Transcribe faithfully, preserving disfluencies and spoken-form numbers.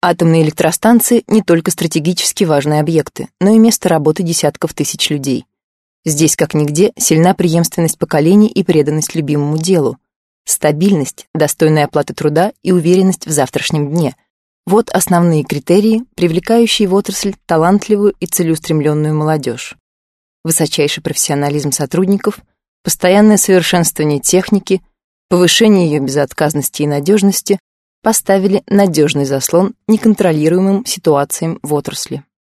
Атомные электростанции — не только стратегически важные объекты, но и место работы десятков тысяч людей. Здесь, как нигде, сильна преемственность поколений и преданность любимому делу. Стабильность, достойная оплата труда и уверенность в завтрашнем дне — вот основные критерии, привлекающие в отрасль талантливую и целеустремленную молодежь. Высочайший профессионализм сотрудников, постоянное совершенствование техники, повышение ее безотказности и надежности поставили надежный заслон неконтролируемым ситуациям в отрасли.